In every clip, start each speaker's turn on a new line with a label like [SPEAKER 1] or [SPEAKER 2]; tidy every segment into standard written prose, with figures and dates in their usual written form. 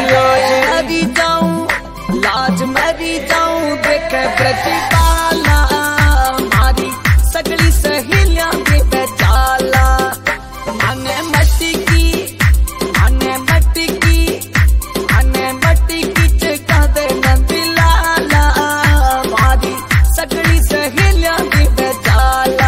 [SPEAKER 1] लाज मरी जाऊं देख प्रतिपाला मारी सगली सहेलियां दे बेचाला आने मट्टी की चिका दे नंदिलाला मारी सगली सहेलियां दे बेचाला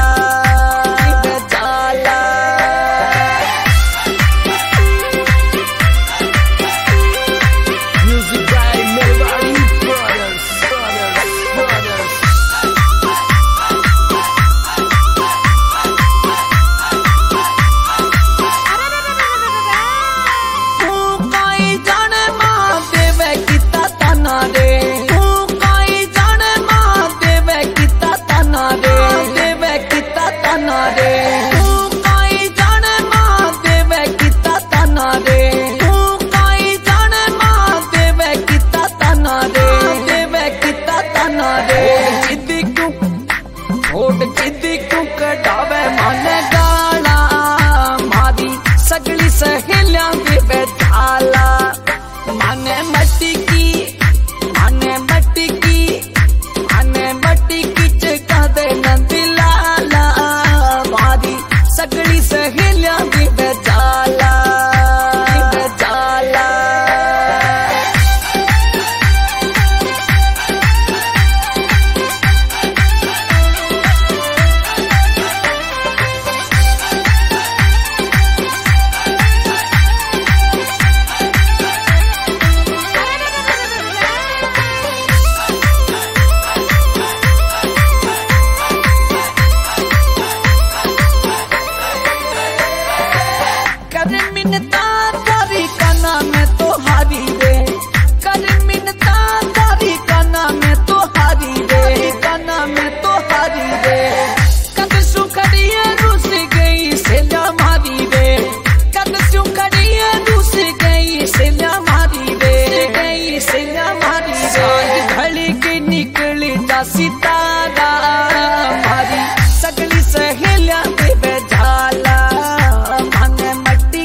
[SPEAKER 1] कटावे मन गाना मारी सगली सहेलियां दे बेचाला माने मट्टी की चिका दे नंदिलाला मारी सगली सहेलियां दे बेचाला सितारा मारी सगली सहेलियां दे बेचाला माने मट्टी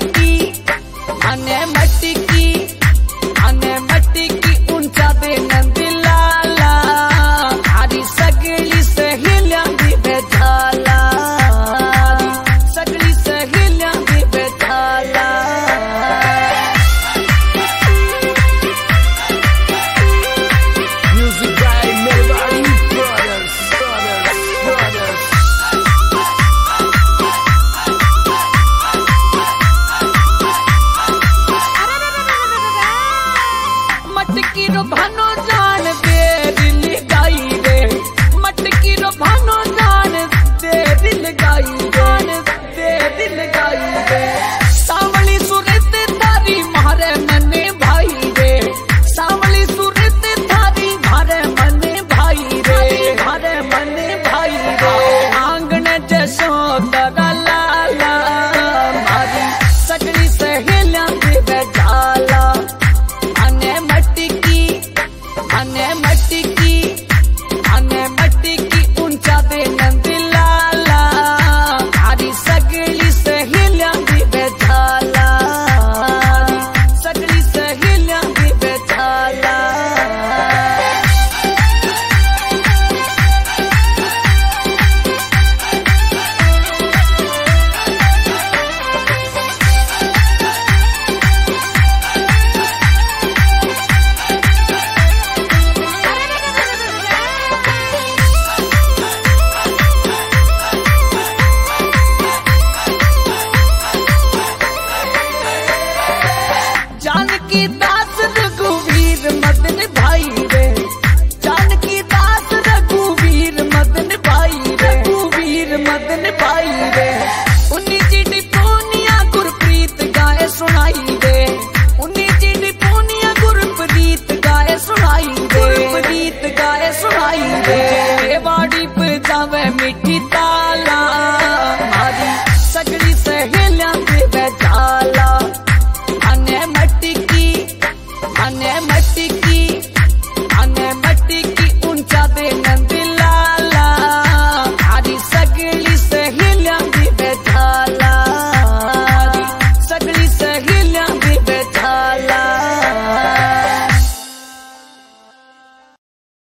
[SPEAKER 1] की ऊंचा दे नंदिलाला मारी सगली सहेलियां दे बेचाला सगली सहेलियां दे बेचाला मटकी रो भानो जान दे